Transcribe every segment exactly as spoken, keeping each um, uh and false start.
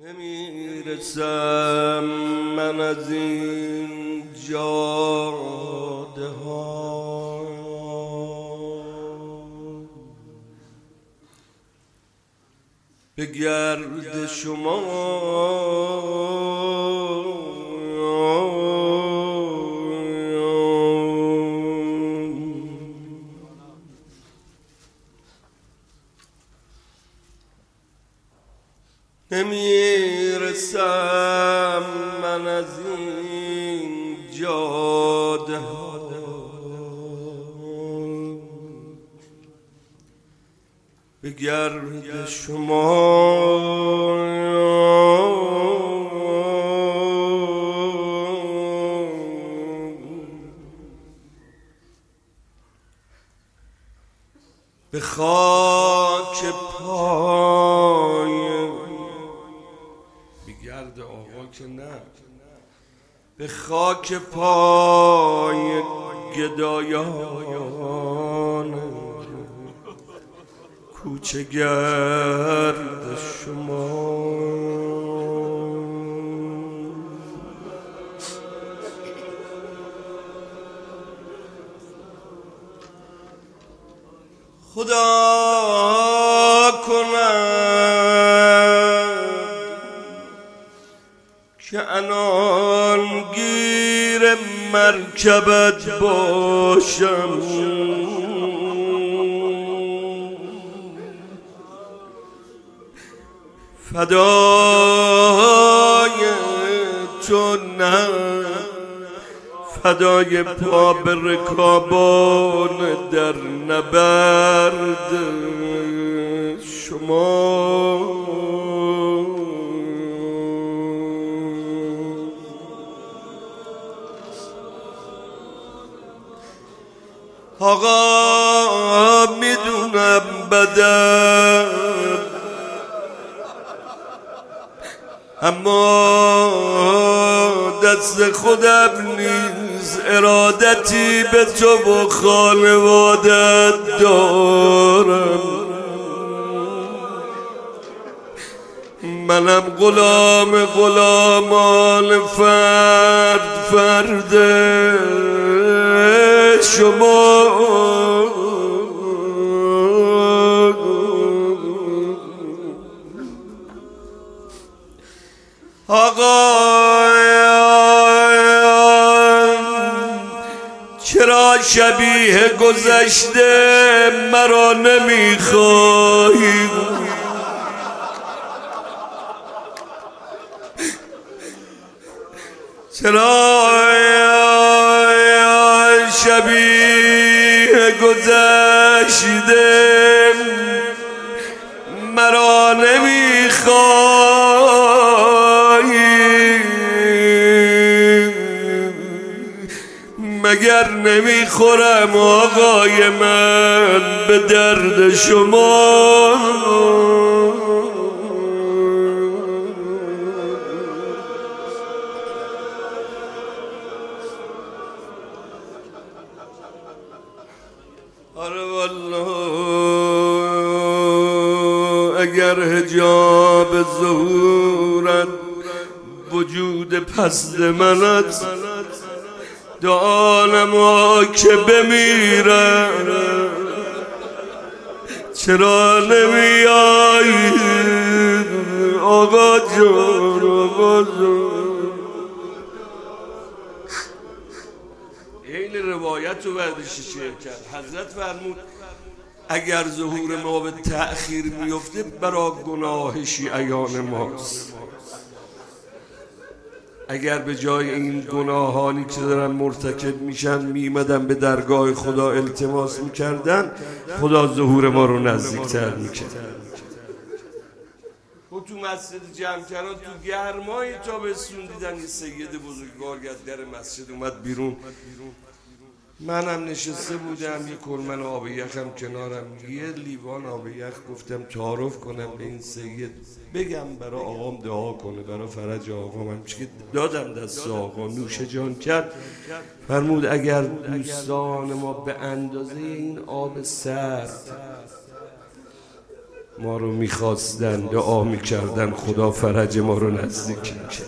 نمیرسم من از این جاده ها به گرد شما نمیرسم من از این جاده ها به گرد شما به خاک پای گرد آقا که نه به خاک پای گدایان کوچه گرد شما خدا کند که انان گیر مرکبت باشم فدای تو نه فدای پا به رکابان در نبرد شما آقا میدونم بدم اما دست خودم نیز ارادتی به تو و خانوادت دارم منم غلام غلامان فرد فرد شما آقا چرا شبیه گذشته مرا نمیخواهی چرا شبیه گذشته مرا نمیخواهی مگر نمیخورم آقای من به درد شما آره والله اگر حجاب ظهورت وجود پست منت دانما که بمیرم چرا نمیایی آقا جان آقا جان این روایت رو برداشتی شعر کرد حضرت فرمود اگر ظهور ما به تأخیر میفته برای گناه شیعیان ماست اگر به جای این گناهانی که دارن مرتکب میشن میمدن به درگاه خدا التماس میکردن خدا ظهور ما رو نزدیکتر میکرد خود تو مسجد جمع کردن تو گرمای تابستون دیدن یه سید بزرگوار در مسجد اومد بیرون منم نشسته بودم یه کلمن آب یخم کنارم یه لیوان آب یخ گفتم تعارف کنم به این سید بگم برای آقام دعا کنه برای فرج آقام هم که دادم دست آقا نوش جان کرد فرمود اگر دوستان ما به اندازه این آب سرد ما رو میخواستن، دعا میکردن خدا فرج ما رو نزدیک کرد.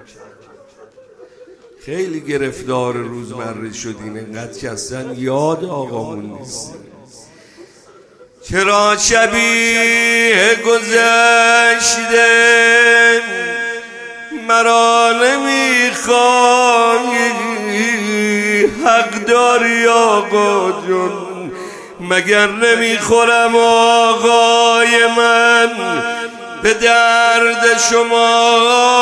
خیلی گرفتار روزمره شدیم، اینقدر که اصلا یاد آقامون نیستیم. چرا شبیه گذشته مرا نمیخوای؟ حق داری آقا جون، مگر نمیخورم آقای من به درد شما؟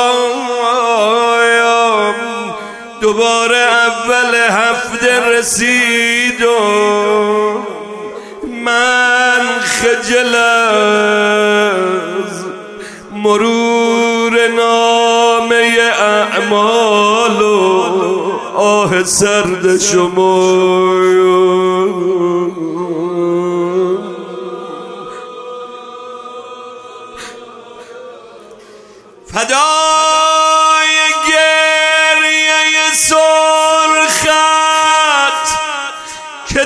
دوباره اول هفته رسید و من خجل از مرور نامه اعمال و آه سرد شما. فدای گریه سرخت که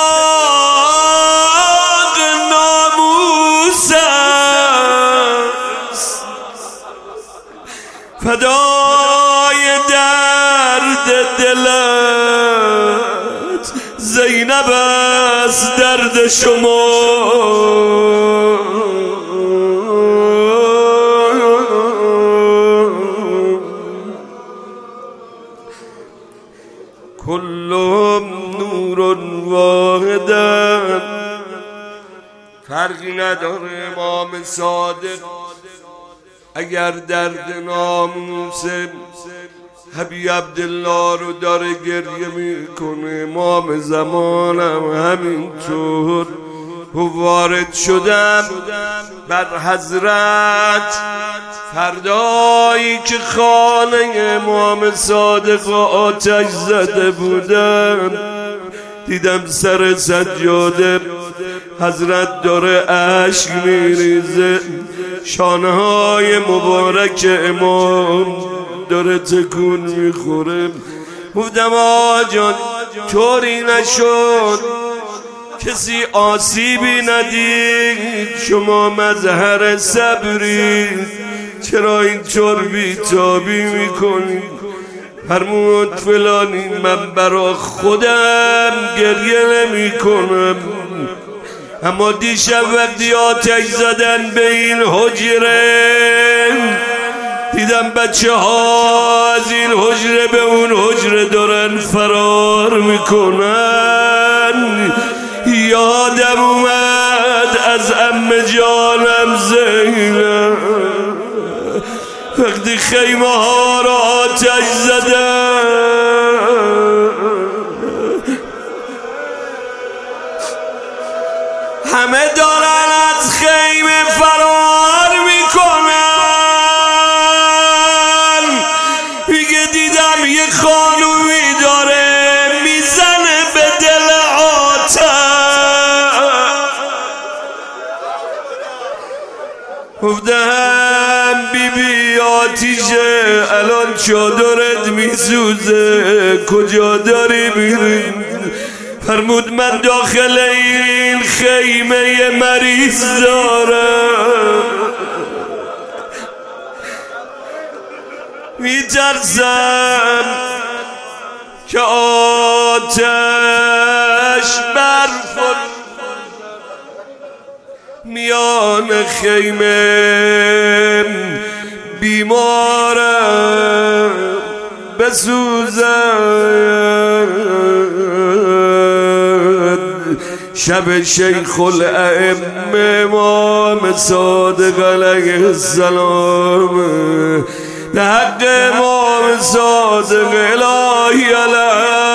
داغ ناموس است، فدای درد دلت زینب است درد شما. کلهم نور واحدن، فرقی نداره امام صادق اگر درد ناموس حبیب عبدالله رو داره گریه میکنه، امام زمانم همینطور. وارد شدم بر حضرت فردایی که خانه امام صادق آتش زده بودن، دیدم سر سجاده حضرت داره اشک میریزه، شانه های مبارک امام داره تکون میخوره. گفتم آقا جان طوری نشد، کسی آسیبی ندید، شما مظهر صبری، چرا اینطور بیتابی میکنید؟ فرمود فلانی من برا خودم گریه نمی کنم، اما دیشب وقتی آتش زدن به این حجره دیدم بچه ها از این حجره به اون حجره دارن فرار میکنن. یادم اومد از عمه جانم زینب وقتی خیمه ها را آتش زدن، همه دارن از خیمه فرار میکنن. میگه دیدم یه خانومی داره میزنه به دل آتش. گفتم بی بی آتیشه الان چادرت میسوزه، کجا داری میری؟ فرمود من داخل این خیمه مریض دارم، میترسم که آتش برف میان خیمه بیمارم بسوزد. شب شیخ الائمه امام صادق علیه السلام، به حق امام صادق الهی علیه